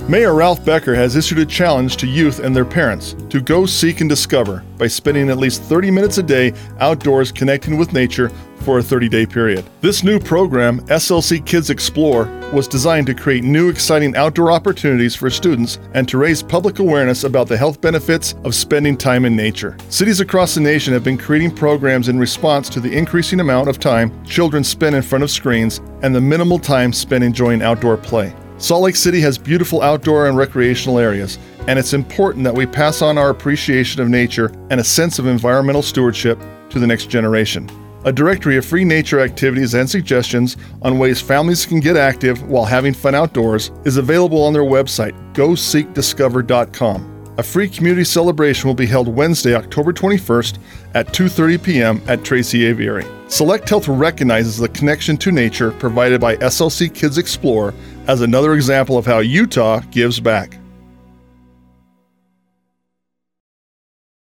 Mayor Ralph Becker has issued a challenge to youth and their parents to go seek and discover by spending at least 30 minutes a day outdoors connecting with nature for a 30-day period. This new program, SLC Kids Explore, was designed to create new exciting outdoor opportunities for students and to raise public awareness about the health benefits of spending time in nature. Cities across the nation have been creating programs in response to the increasing amount of time children spend in front of screens and the minimal time spent enjoying outdoor play. Salt Lake City has beautiful outdoor and recreational areas, and it's important that we pass on our appreciation of nature and a sense of environmental stewardship to the next generation. A directory of free nature activities and suggestions on ways families can get active while having fun outdoors is available on their website, goseekdiscover.com. A free community celebration will be held Wednesday, October 21st at 2:30 p.m. at Tracy Aviary. Select Health recognizes the connection to nature provided by SLC Kids Explore as another example of how Utah gives back.